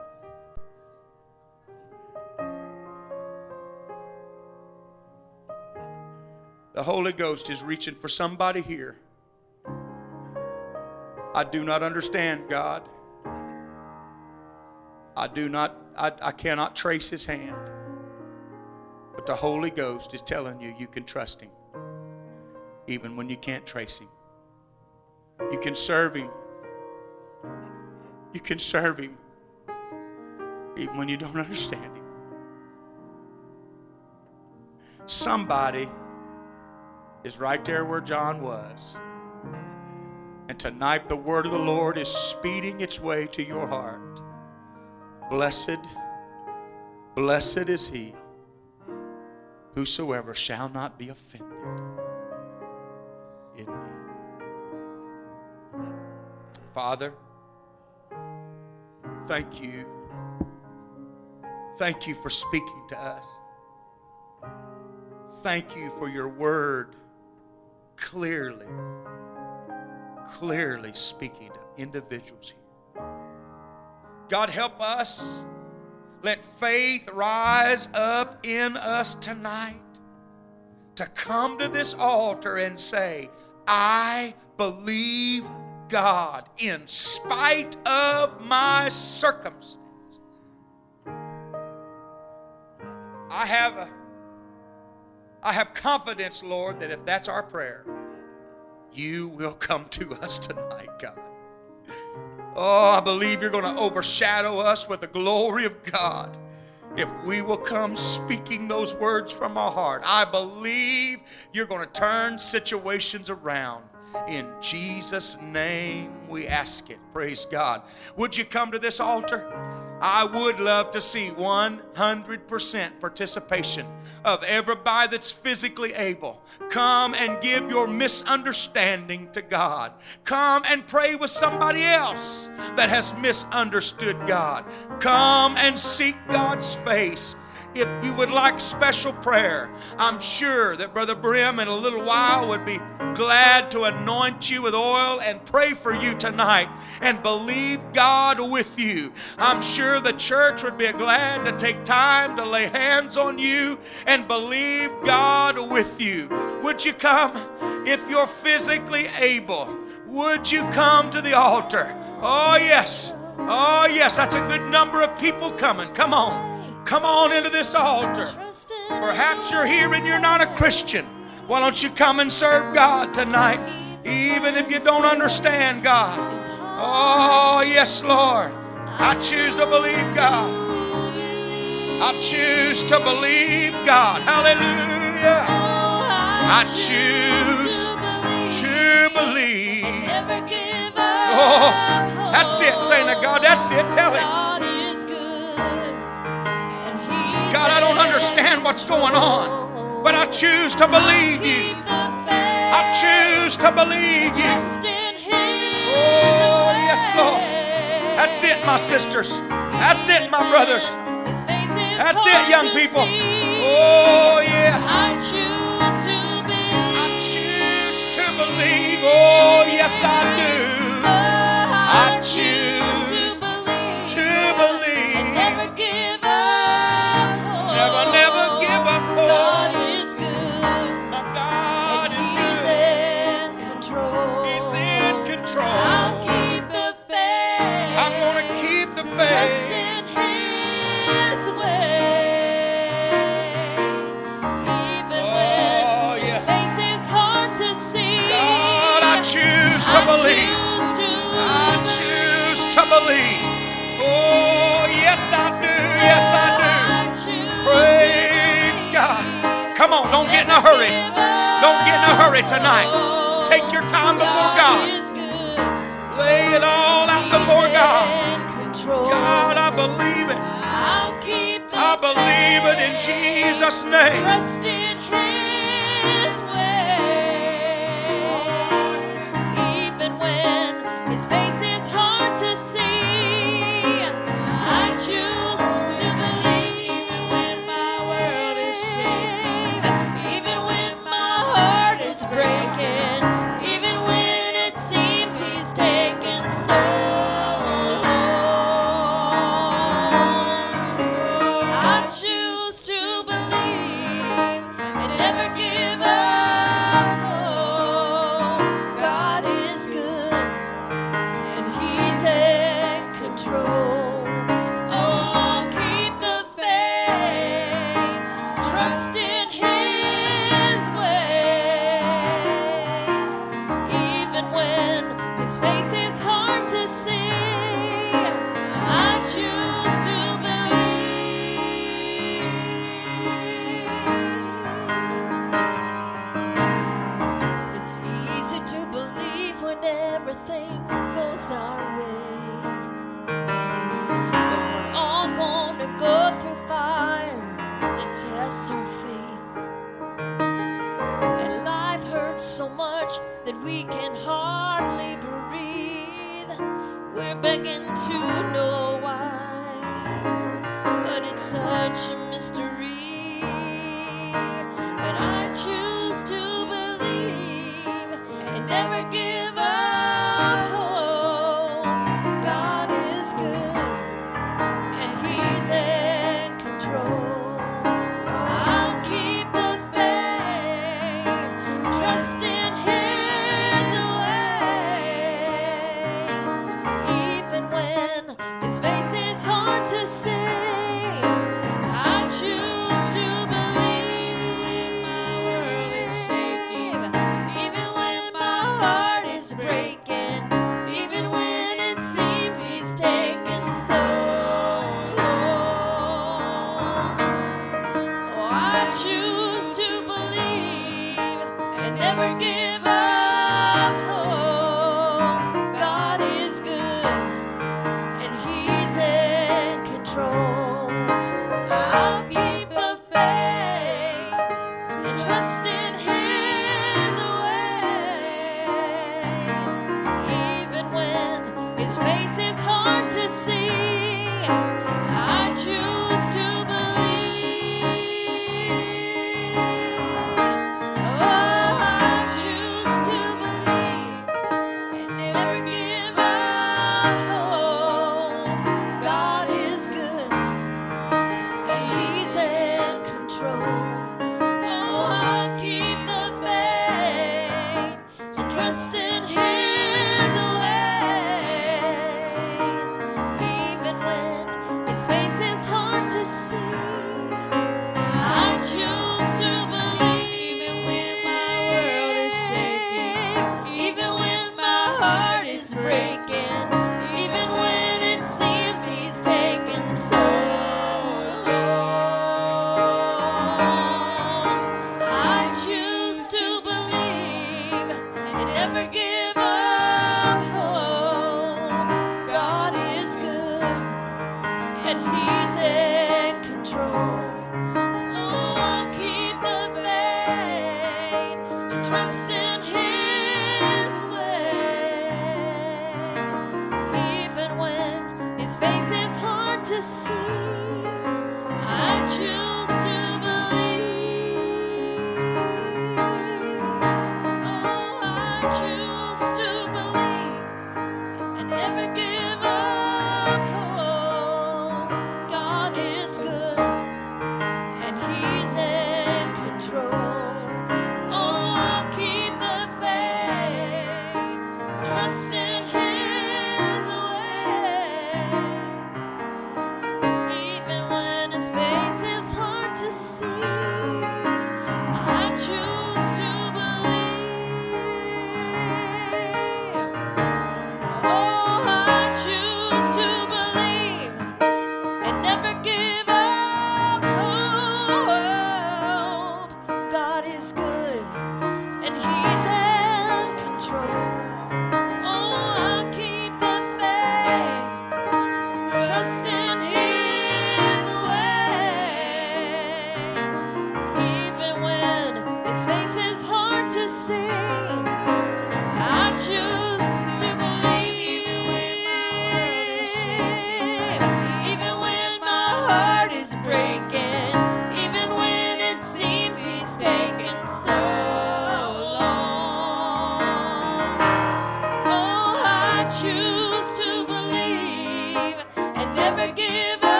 The Holy Ghost is reaching for somebody here. I do not understand God. I cannot trace His hand. But the Holy Ghost is telling you, you can trust Him. Even when you can't trace Him. You can serve Him. You can serve Him. Even when you don't understand Him. Somebody is right there where John was. And tonight the word of the Lord is speeding its way to your heart. Blessed Blessed is he whosoever shall not be offended in me. Father, thank you. Thank you for speaking to us. Thank you for your word clearly speaking to individuals here. God, help us. Let faith rise up in us tonight to come to this altar and say, I believe God in spite of my circumstances. I have confidence, Lord, that if that's our prayer, you will come to us tonight, God. Oh, I believe you're going to overshadow us with the glory of God if we will come speaking those words from our heart. I believe you're going to turn situations around. In Jesus' name we ask it. Praise God. Would you come to this altar? I would love to see 100% participation of everybody that's physically able. Come and give your misunderstanding to God. Come and pray with somebody else that has misunderstood God. Come and seek God's face. If you would like special prayer, I'm sure that Brother Brim in a little while would be glad to anoint you with oil and pray for you tonight and believe God with you. I'm sure the church would be glad to take time to lay hands on you and believe God with you. Would you come? If you're physically able, would you come to the altar? Oh, yes. Oh, yes. That's a good number of people coming. Come on. Come on into this altar. Perhaps you're here and you're not a Christian. Why don't you come and serve God tonight, even if you don't understand God? Oh, yes, Lord. I choose to believe God. I choose to believe God. Hallelujah. I choose to believe. Oh, that's it, saint of God. That's it. Tell him. God, I don't understand what's going on, but I choose to believe you. I choose to believe you. Oh, yes, Lord. That's it, my sisters. That's it, my brothers. That's it, young people. Oh, yes. I choose to believe. Oh, yes, I do. I choose to believe. Never give up. God is good. My God is good. He's in control. He's in control. I'll keep the faith. I'm going to keep the faith. Trust in His way. Even when His face is hard to see. God, I choose to believe. I choose to believe. Oh, yes, I do. Yes, I do. Praise God. Come on, don't get in a hurry. Don't get in a hurry tonight. Take your time before God. Lay it all out before God. God, I believe it. I believe it in Jesus' name. Trust in His ways. Even when His face is hard to see, I choose to believe. Breaking, even when it seems He's taken so long. I choose to believe in so much that we can hardly breathe. We're begging to know why, but it's such a mystery. But I choose to believe and never give up hope. God is good and He's in control. I'll keep the faith, trust in His ways, even when His face is hard to see. I choose to believe. My world is shaking, even when my heart is breaking, even when it seems He's taken so long. Oh, I choose to believe and never give up hope. God is good and He's in control. I'll keep the faith and trust in